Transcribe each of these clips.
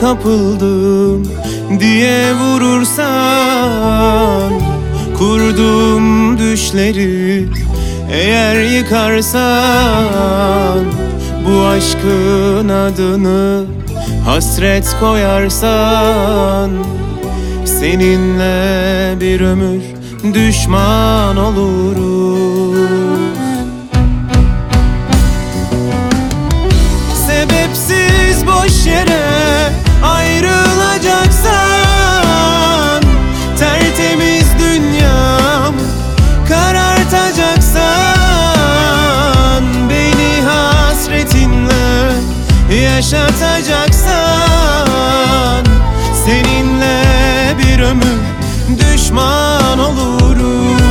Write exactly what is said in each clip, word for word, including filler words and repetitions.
kapıldım diye vurursan, kurduğum düşleri eğer yıkarsan, bu aşkın adını hasret koyarsan, seninle bir ömür düşman oluruz. Sebepsiz boş yere ayrılacaksan, tertemiz dünyamı karartacaksan, beni hasretinle yaşatacaksan, seninle bir ömür düşman olurum.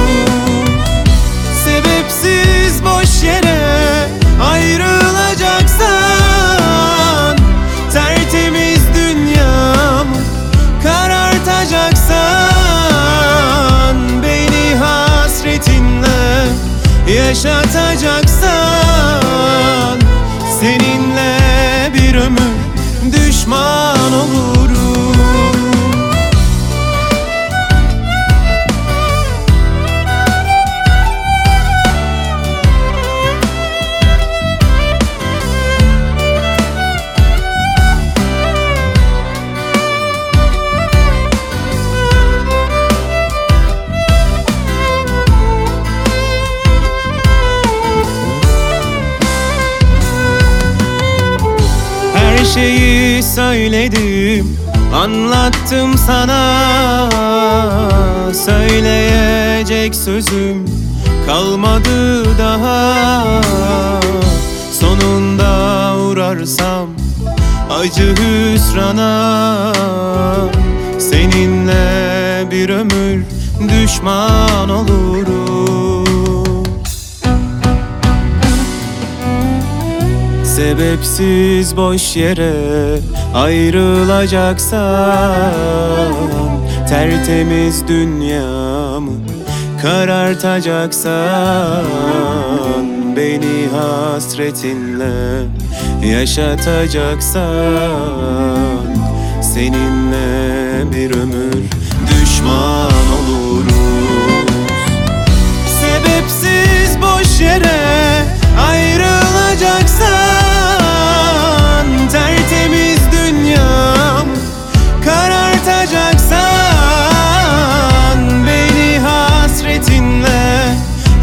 Sebepsiz boş yere ayrılacaksan, tertemiz dünyamı karartacaksan, beni hasretinle yaşatacaksan, seninle bir ömür düşman olurum. Her şeyi söyledim, anlattım sana. Söyleyecek sözüm kalmadı daha. Sonunda uğrarsam acı hüsrana, seninle bir ömür düşman olurum. Sebepsiz boş yere ayrılacaksan, tertemiz dünyamı karartacaksan, beni hasretinle yaşatacaksan, seninle bir ömür düşman oluruz. Sebepsiz boş yere ayrılacaksan, tertemiz dünyamı karartacaksan, beni hasretinle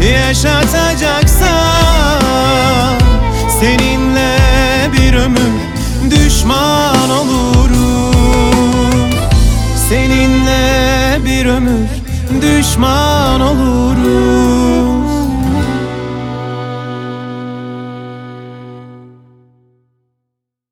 yaşatacaksan, seninle bir ömür düşman olurum. Seninle bir ömür düşman olurum.